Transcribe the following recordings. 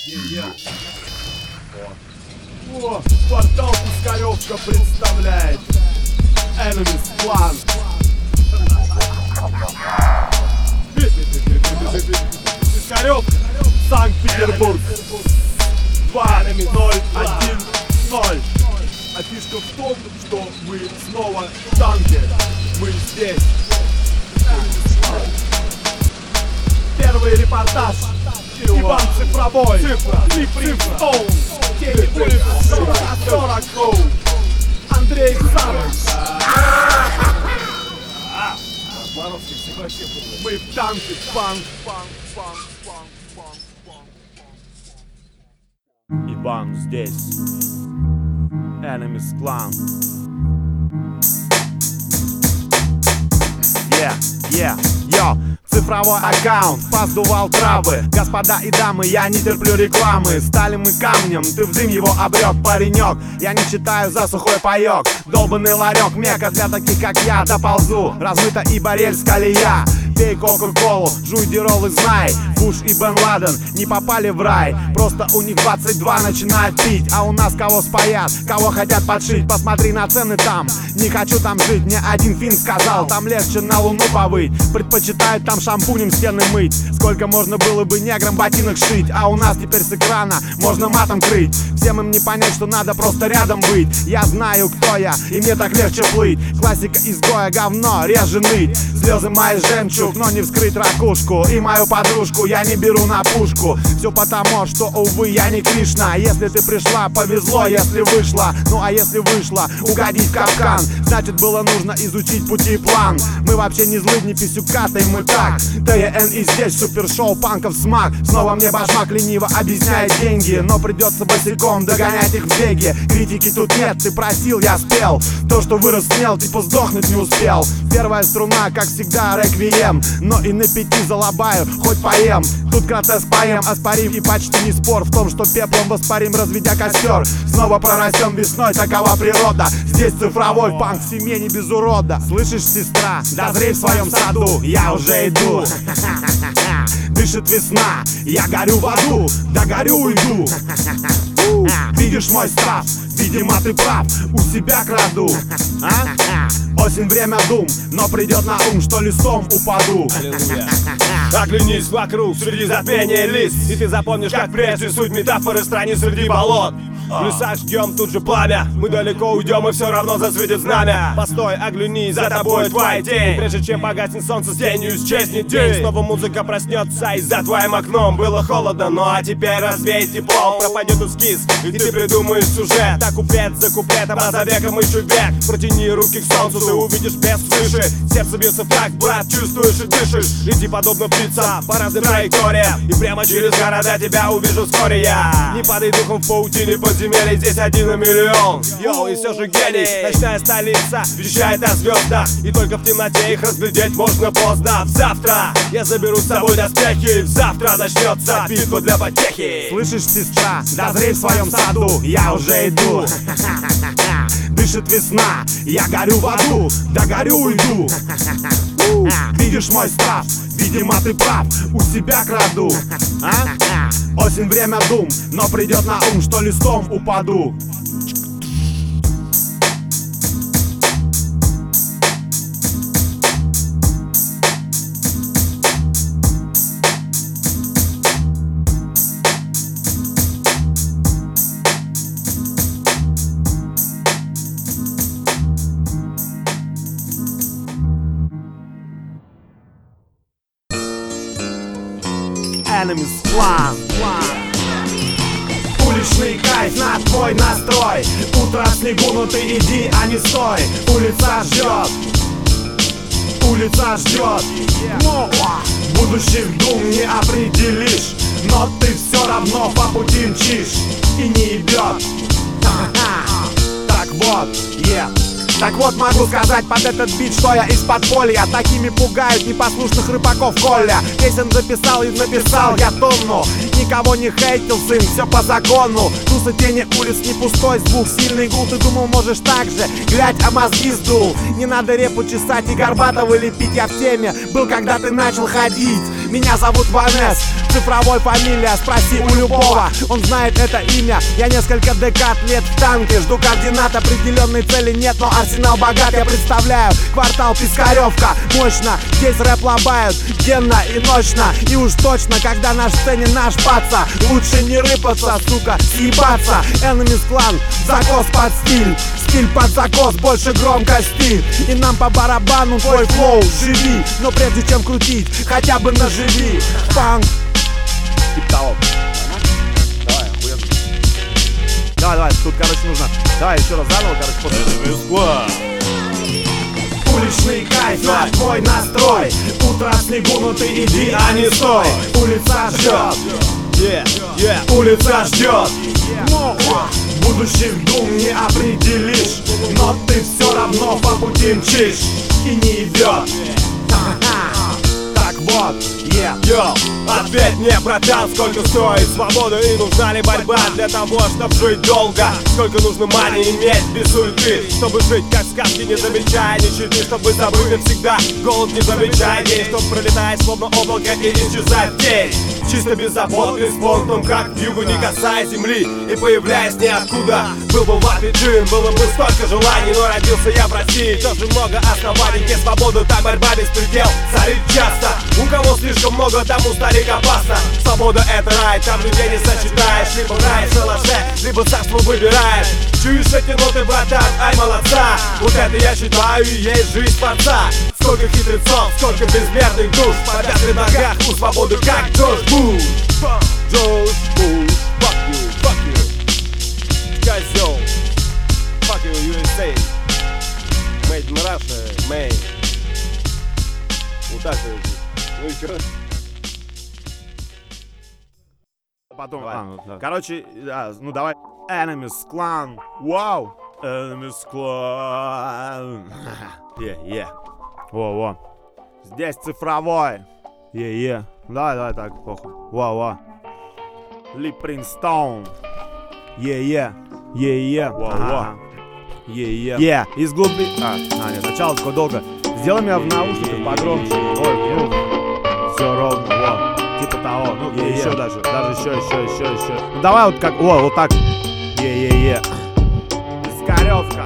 О, квартал Пискаревка представляет Enemies Clan. Пискаревка, Санкт-Петербург. 2-0-1-0. А фишка в том, что мы снова в танке. Мы здесь. Первый репортаж. Иван Цифровой. Цифрстоун. Тени улиц 40. Андрей Савич. Мы в танке. Иван здесь. Enemies Clan. Йо, цифровой аккаунт, поздувал травы. Господа и дамы, я не терплю рекламы. Стали мы камнем, ты в дым его обрек, паренек. Я не читаю за сухой паёк. Долбанный ларек, мека для таких как я. Доползу, размыта и Борельс колея. Пей кока-колу, жуй дирол и знай, Буш и Бен Ладен не попали в рай. Просто у них 22 начинают пить. А у нас кого спаят, кого хотят подшить. Посмотри на цены там, не хочу там жить. Мне один фин сказал, там легче на луну повыть. Предпочитают там шампунем стены мыть. Сколько можно было бы неграм ботинок шить. А у нас теперь с экрана можно матом крыть. Всем им не понять, что надо просто рядом быть. Я знаю, кто я, и мне так легче плыть. Классика изгоя, говно, реже ныть. Слезы мои жемчуг, но не вскрыть ракушку. И мою подружку я не беру на пушку. Все потому, что, увы, я не Кришна. Если ты пришла, повезло, если вышла. Ну а если вышла, угодить в капкан, значит было нужно изучить пути и план. Мы вообще не злы, не писюкаты, мы так. ТН и здесь супершоу панков смак. Снова мне башмак лениво объясняет деньги. Но придется босиком догонять их в беге. Критики тут нет, ты просил, я спел. То, что вырос смел, типа сдохнуть не успел. Первая струна, как всегда, реквием. Но и на 5 залабаю, хоть поем. Тут гротеск поэм, оспорим и почти не спор в том, что пеплом воспарим, разведя костер. Снова прорастем весной, такова природа. Здесь цифровой панк в семье не без урода. Слышишь, сестра, дозрей в своем саду, я уже иду. Дышит весна, я горю в аду, догорю уйду. Видишь мой став, видимо ты прав, у себя краду. Осень время дум, но придет на ум, что листом упаду. Оглянись вокруг, среди затмения лист, и ты запомнишь, как прежде суть метафоры страниц среди болот. В лесах ждем тут же пламя, мы далеко уйдем и все равно засветит знамя. Постой, оглянись, за тобой твоя тень. Прежде чем погаснет солнце, с тенью исчезнет день. Снова музыка проснется, и за твоим окном было холодно, ну а теперь развеет тепло. Пропадет эскиз, и ты придумаешь сюжет. Так куплет за куплетом, а за веком еще век. Протяни руки к солнцу, ты увидишь без свыше. Сердце бьется в такт, брат, чувствуешь и дышишь. Иди подобно птица по разным траекториям, и прямо через города тебя увижу вскоре я. Не падай духом в паутине подземелья, здесь 1 на миллион. Йоу, и все же гений, ночная столица вещает о звездах, и только в темноте их разглядеть можно поздно. Завтра я заберу с собой доспехи, завтра начнется битва для потехи. Слышишь, сестра, дозрей в своем саду, я уже иду. Дышит весна, я горю в аду, догорю уйду. Видишь мой став, видимо ты прав, у себя краду. Осень время дум, но придет на ум, что листом упаду. Enemies Clan. Уличный кайф на твой настрой. Утро в снегу, но ты иди, а не стой. Улица ждет, улица ждет. Будущих дум не определишь, но ты все равно по пути мчишь и не ебет. Так вот, Так вот, могу сказать под этот бит, что я из подполья. Такими пугают непослушных рыбаков Коля. Песен записал и написал я тонну. Никого не хейтил, сын, все по закону. Тусы, тени улиц, не пустой звук, сильный гул. Ты думал, можешь так же, глядь, а мозги сдул. Не надо репу чесать и Горбатова лепить. Я в теме был, когда ты начал ходить. Меня зовут Ванес, цифровой фамилия, спроси у любого. Он знает это имя, я несколько декад лет в танке. Жду координат, определенной цели нет, но арсенал богат. Я представляю квартал Пискаревка. Мощно, здесь рэп лобают денно и ночно. И уж точно, когда на сцене наш паца, лучше не рыпаться, сука, съебаться. Enemies Clan, закос под стиль, стиль под закос, больше громкости. И нам по барабану твой флоу, живи. Но прежде чем крутить, хотя бы наживи. Фанк. Типа того. Давай, охуенно. Давай, тут, короче, нужно. Давай еще раз заново, короче, после. Уличный кайф, на твой настрой. Утро в снегу, ну ты иди, а не стой. Улица ждет, улица ждет. Будущих дум не определишь, но ты все равно по пути мчишь и не идет. Так вот, Йоу, ответь мне, братан, сколько стоит свобода и нужна ли борьба для того, чтобы жить долго? Сколько нужно мани иметь без суеты, чтобы жить как в сказке, не замечая нищеты, чтобы забыть навсегда голод, не замечая день, чтоб пролетать словно облако и исчезать в тень. Чисто беззаботный, с пунктом, как в югу, не касаясь земли и появляясь ниоткуда. Был бы в Латвии джин, было бы столько желаний, но родился я в России, тоже много оснований. Где свобода, так борьба без предел, царит часто. У кого слишком много, тому старик опасно. Свобода это рай, там людей не сочетаешь. Либо рай в шалаше, либо царство выбираешь. Чуешь эти ноты, братан, ай, молодца. Вот это я считаю и есть жизнь творца. Сколько хитрецов, сколько безмерных душ. По пятой ногах у свободы, как Джордж Буш. Джордж Буш, fuck you, козел. Fuck you, USA. Made in Russia, man. Вот так вот. Ну и чё? Потом, короче, ну давай. Enemies Clan, вау. Enemies Clan. Во. Здесь цифровой. Давай так, похуй. Во. Ли Принстоун. Во. Из глубины. Нет, начало такое долго. Сделай меня в наушниках погромче. Ой, все ровно, вот. Типа того, ну еще даже еще. Ну давай вот как, вот так. Пискаревка.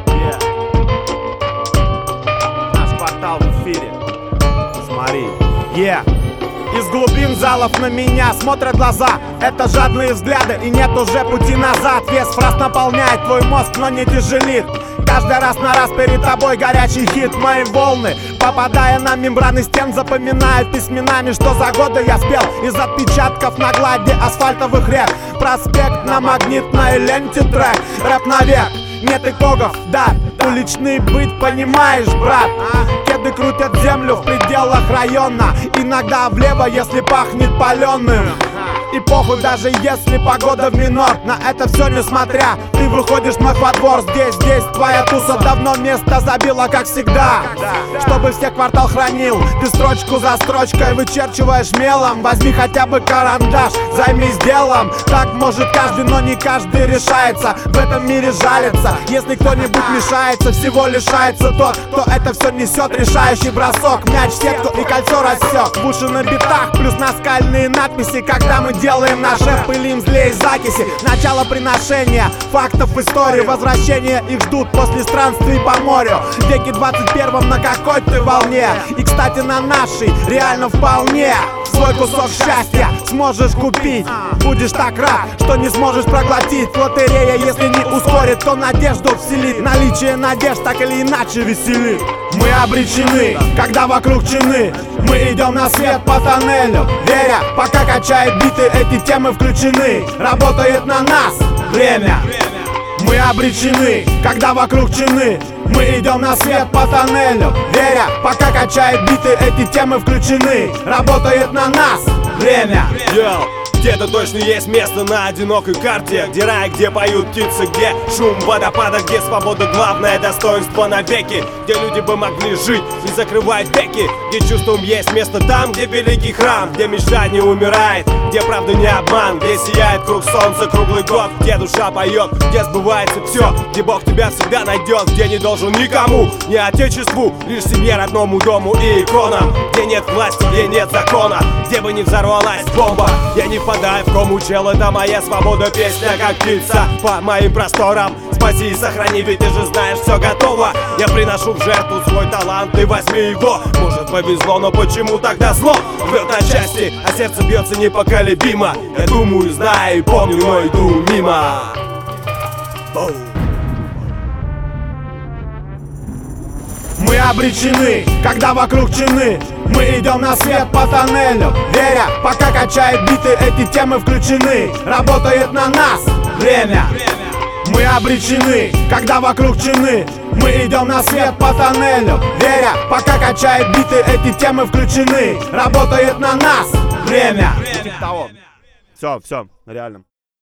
Наш квартал в эфире. Смотри. Из глубин залов на меня смотрят глаза. Это жадные взгляды, и нет уже пути назад. Вес фраз наполняет твой мозг, но не тяжелит. Каждый раз на раз перед тобой горячий хит. Мои волны, попадая на мембраны стен, запоминают письменами, что за годы я спел. Из отпечатков на глади асфальтовых рек. Проспект на магнитной ленте трек. Рэп навек, нет итогов, да. Уличный быт, понимаешь, брат? Кеды крутят землю в пределах района. Иногда влево, если пахнет паленым. И похуй, даже если погода в минор. На это все несмотря, ты выходишь вновь во двор. Здесь твоя туса давно место забила, как всегда. Чтобы всех квартал хранил, ты строчку за строчкой вычерчиваешь мелом. Возьми хотя бы карандаш, займись делом. Так может каждый, но не каждый решается в этом мире жалится. Если кто-нибудь мешается, всего лишается тот, кто это все несет. Решающий бросок, мяч в сетку и кольцо рассек. В уши на битах, плюс наскальные надписи. Когда мы делаем наш рэп, пылим злее закиси. Начало приношения фактов истории. Возвращения их ждут после странствий по морю. В веке 21 на какой ты волне. И кстати на нашей реально вполне. Свой кусок счастья сможешь купить. Будешь так рад, что не сможешь проглотить. Лотерея, если не ускорит, то надежду вселит. Наличие надежд так или иначе веселит. Мы обречены, когда вокруг чины. Мы идем на свет по тоннелю, веря, пока качает биты, эти темы включены. Работает на нас время. Мы обречены, когда вокруг чины. Мы идем на свет по тоннелю, веря, пока качает биты, эти темы включены. Работает на нас время. Где-то точно есть место на одинокой карте, где рай, где поют птицы, где шум водопада, где свобода главное достоинство навеки, где люди бы могли жить, не закрывая веки, где чувством есть место там, где великий храм, где мечта не умирает, где правда не обман, где сияет круг солнца круглый год, где душа поет, где сбывается все, где Бог тебя всегда найдет, где не должен никому, ни отечеству, лишь семье, родному дому и иконам, где нет власти, где нет закона, где бы не взорвалась бомба. Я не впадаю в кому, чел, это моя свобода, песня как птица по моим просторам. Спаси и сохрани, ведь ты же знаешь, все готово. Я приношу в жертву свой талант и возьми его. Может, повезло, но почему тогда зло рвет на части, а сердце бьется непоколебимо? Я думаю, знаю и помню, но иду мимо. Мы обречены, когда вокруг чины. Мы идем на свет по тоннелю, веря, пока качает биты, эти темы включены. Работает на нас время. Мы обречены, когда вокруг чины. Мы идем на свет по тоннелю, веря, пока качает биты, эти темы включены. Работает на нас время. Все, реально.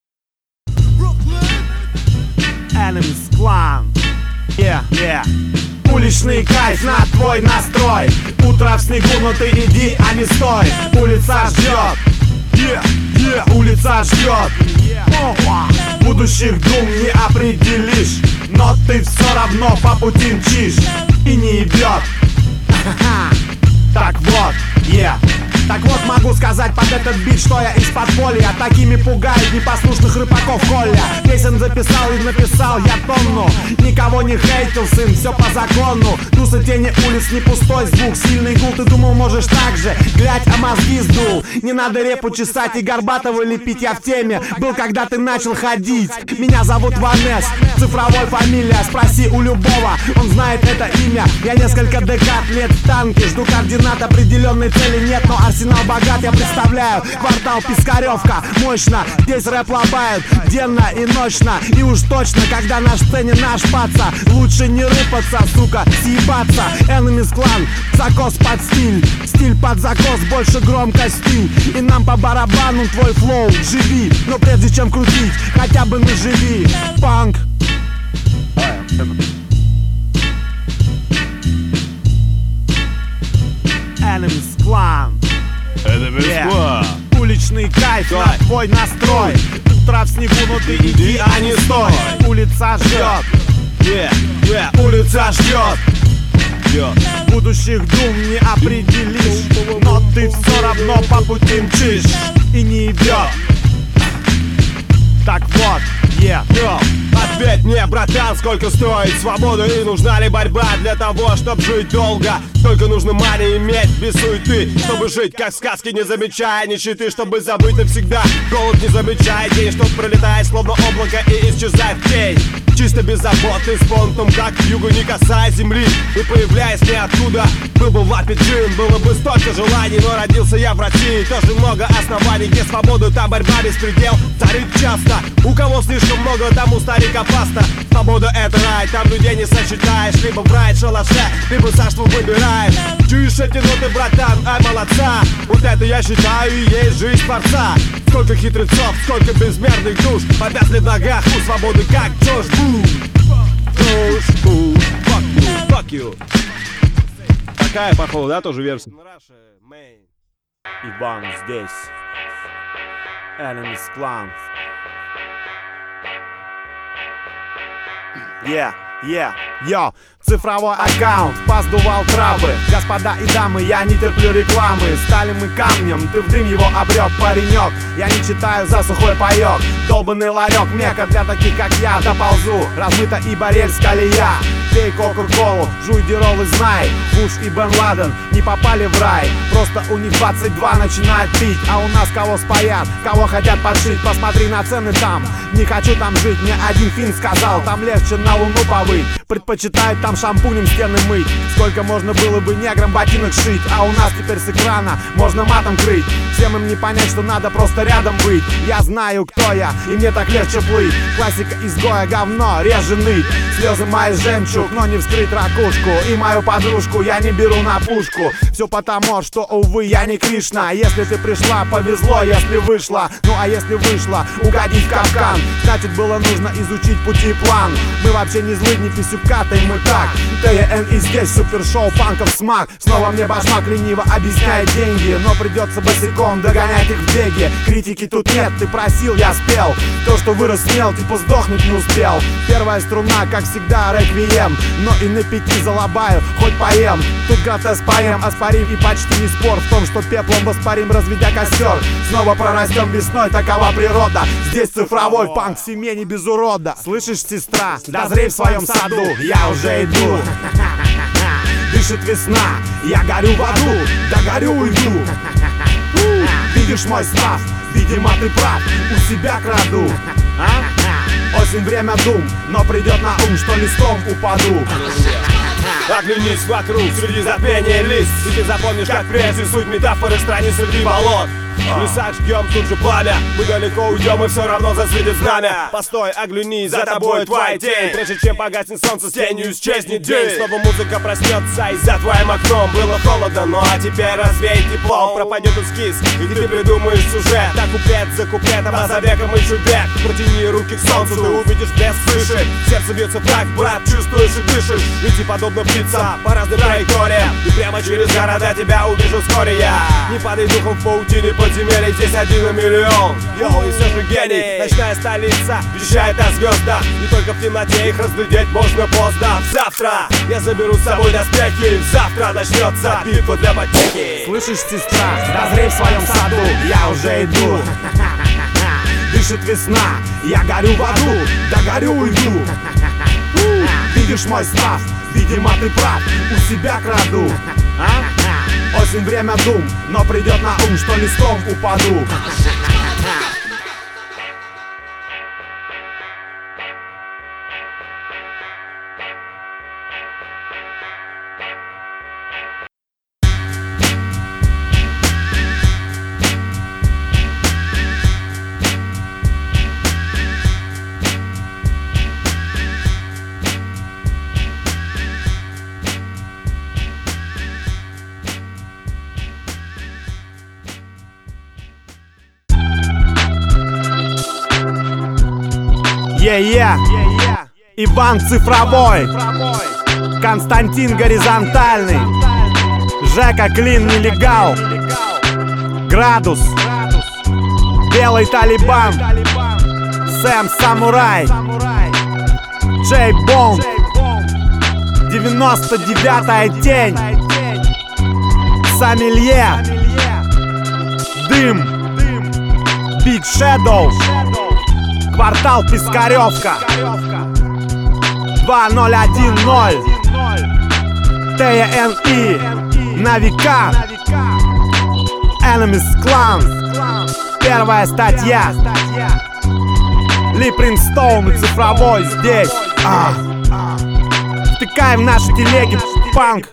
Enemies Clan. Yeah. Уличный кайф на твой настрой. Утро в снегу, но ты иди, а не стой. Улица ждет. Улица ждет. Будущих дум не определишь, но ты все равно по пути мчишь и не ебет. Так вот, Так вот могу сказать под этот бит, что я из подполья. Такими пугает непослушных рыбаков Коля. Песен записал и написал я тонну. Никого не хейтил, сын, все по закону. Тусы тени улиц, не пустой звук, сильный гул. Ты думал, можешь так же, глядь, а мозги сдул. Не надо репу чесать и Горбатова лепить, я в теме. Был, когда ты начал ходить. Меня зовут Ванес, цифровой фамилия. Спроси у любого, он знает это имя. Я несколько декад лет в танке. Жду координат, определенной цели нет, но арсенал богат, я представляю. Квартал Пискаревка, мощно. Здесь рэп лобают денно и ночно. И уж точно, когда на сцене наш паца, лучше не рыпаться, сука, съебаться. Enemies Clan, закос под стиль. Стиль под закос, больше громкости. И нам по барабану твой флоу, живи. Но прежде чем крутить, хотя бы наживи. Панк. Enemies Clan. Уличный кайф на твой настрой. Утро в снегу, но ты иди, а не стой. Улица ждет. Улица ждет. Будущих дум не определишь, но ты все равно по пути мчишь и не ебет. Так вот, Ответь мне, братан, сколько стоит свобода и нужна ли борьба для того, чтобы жить долго? Только нужно мани иметь без суеты, чтобы жить как в сказке, не замечая нищеты, чтобы забыть навсегда голод, не замечая день, что пролетает словно облако и исчезает в тень. Чисто беззаботный, с понтом, как к югу, не касаясь земли и появляясь ниоткуда. Был бы в лапе джин, было бы столько желаний, но родился я в России, тоже много оснований. Где свобода, там борьба, беспредел царит часто. У кого слишком много, тому старик опасно. Свобода — это рай, там людей не сочетаешь. Либо в рай, шалаше, либо царство выбираешь. Чуешь эти ноты, братан, ай, молодца. Вот это я считаю и есть жизнь творца. Сколько хитрецов, сколько безмерных душ повязли в ногах у свободы, как Джош Буш. Fuck you. Такая, походу, да, тоже версия? Иван здесь. Enemies Clan. Йо, цифровой аккаунт, поздувал травы. Господа и дамы, я не терплю рекламы. Стали мы камнем, ты в дым его обрек, паренек. Я не читаю за сухой паёк. Долбанный ларек, мека для таких, как я. Доползу, размыта и Борельс колея. Пей кока-колу, жуй дирол и знай. Буш и Бен Ладен не попали в рай. Просто у них 22 начинают пить. А у нас кого спаят, кого хотят подшить. Посмотри на цены там, не хочу там жить. Мне один фин сказал, там легче на луну повыть. Предпочитают там шампунем стены мыть. Сколько можно было бы неграм ботинок шить. А у нас теперь с экрана можно матом крыть. Всем им не понять, что надо просто рядом быть. Я знаю, кто я, и мне так легче плыть. Классика изгоя, говно, реже ныть. Слезы мои жемчуг, но не вскрыть ракушку. И мою подружку я не беру на пушку. Все потому, что, увы, я не Кришна. Если ты пришла, повезло, если вышла. Ну а если вышла, угодить в капкан, значит было нужно изучить пути и план. Мы вообще не злы, не писюкаты, мы так. ТН и здесь супершоу панков смак. Снова мне башмак лениво объясняет деньги, но придется босиком догонять их в беге. Критики тут нет, ты просил, я спел. То, что вырос смел, типа сдохнуть не успел. Первая струна, как всегда, реквием. Но и на 5 залобаю, хоть поем. Тут гротеск поэм, оспорим и почти не спор в том, что пеплом воспарим, разведя костер. Снова прорастем весной, такова природа. Здесь цифровой панк в семье не без урода. Слышишь, сестра, дозрей в своем саду, я уже иду. Дышит весна, я горю в аду, догорю, уйду. Видишь мой став, видимо ты прав, у себя краду. Осень, время дум, но придет на ум, что листом упаду. Оглянись вокруг, среди затмения лист, и ты запомнишь, как прежде суть метафоры страниц среди болот. В лесах жгем тут же пламя, мы далеко уйдем и все равно засветит знамя. Постой, оглянись, за тобой твоя тень. Прежде чем погаснет солнце, с тенью исчезнет день. Снова музыка проснется, и за твоим окном было холодно, ну а теперь развеет тепло. Пропадет эскиз, и ты придумаешь сюжет. Так куплет за куплетом, а за веком еще век. Протяни руки к солнцу, ты увидишь блеск свыше. Сердце бьется так, брат, чувствуешь и дышишь. Ведь и подобно птицам по разным траекториям. И прямо через города тебя увижу вскоре я. Не падай духом в паутине подземелья, здесь 1 на миллион. Йоу, и все же гений, ночная столица вещает о звездах. Не только в темноте их разглядеть можно поздно. Завтра я заберу с собой доспехи. Завтра начнется битва для потехи. Слышишь, сестра, дозрей в своем саду, я уже иду. Дышит весна, я горю в аду, догорю, уйду. Видишь мой став, видимо ты прав, у себя краду. Осень, время дум, но придет на ум, что листом упаду. Иван Цифровой, Константин Горизонтальный, Жека Клин Нелегал, Градус, Белый Талибан, Сэм Самурай, Джей Бонд, 99-я тень, Сомелье, Дым, Биг Шэдоу, Квартал Пискаревка, 2010, ТНИ, на века, Enemies Clan, первая статья, Ли Принстоун и Цифровой здесь. Втыкаем в наши телеги панк.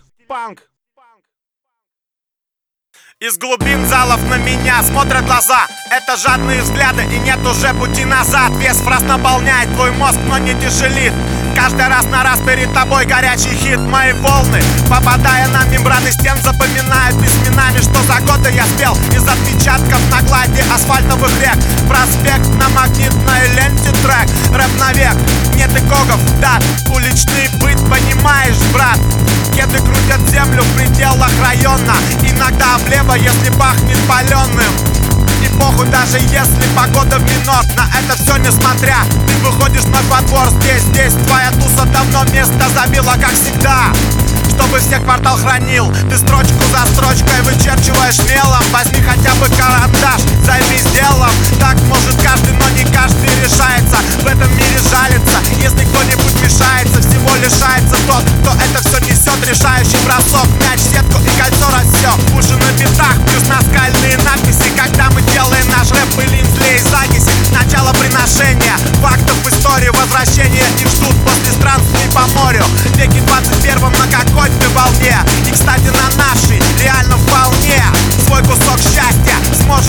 Из глубин залов на меня смотрят глаза. Это жадные взгляды и нет уже пути назад. Вес фраз наполняет твой мозг, но не тяжелит. Каждый раз на раз перед тобой горячий хит. Мои волны, попадая на мембраны стен, запоминают письменами, что за годы я спел. Из отпечатков на глади асфальтовых рек. Проспект на магнитной ленте трек. Рэп навек, нет икогов, да. Уличный быт, понимаешь, брат. Кеды крутят землю в пределах района. Иногда облево, если пахнет паленым. И похуй, даже если погода в минор. На это все несмотря, ты выходишь на во двор. Здесь твоя туса давно место забила, как всегда. Чтобы всех квартал хранил, ты строчку за строчкой вычерчиваешь мелом. Возьми хотя бы карандаш, займись делом. Так может каждый, но не каждый решается в этом мире жалится. Если кто-нибудь мешается, всего лишается тот, кто это все несет. Решающий бросок, мяч, сетку и кольцо рассек. Уши на битах, плюс наскальные надписи. Когда мы делаем наш рэп, пылим злее закиси. Начало приношения фактов истории, возвращения их ждут после странствий по морю. Веки 21 на какой ты волне. И, кстати, на нашей реально вполне свой кусок счастья сможешь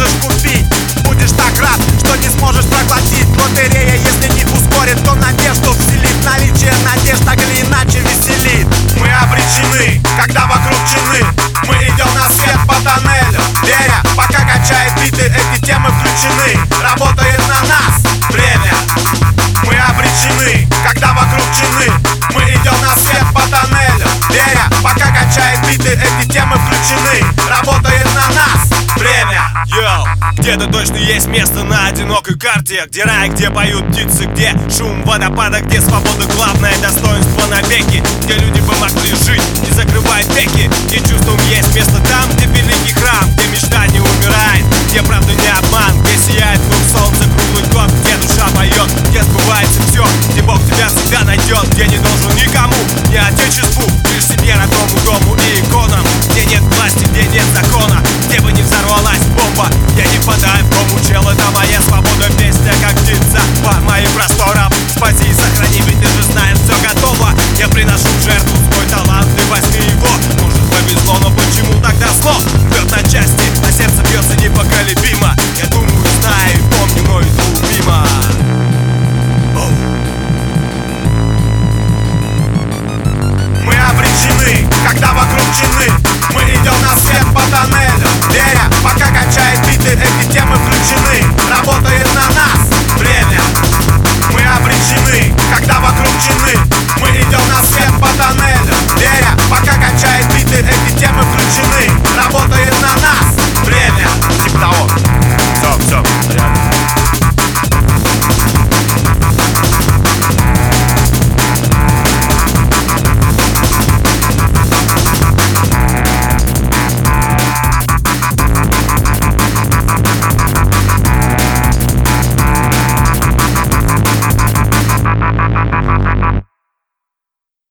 Где-то точно есть место на одинокой карте, где рай, где поют птицы, где шум водопада, где свобода главное достоинство навеки, где люди бы могли жить, не закрывая веки, где чувством есть место там, где великий храм, где мечта не умирает, где правда не обман, где сияет круг солнца круглый год, где душа поет, где сбывается все, где Бог тебя всегда найдет, где не должен никому, ни отечеству,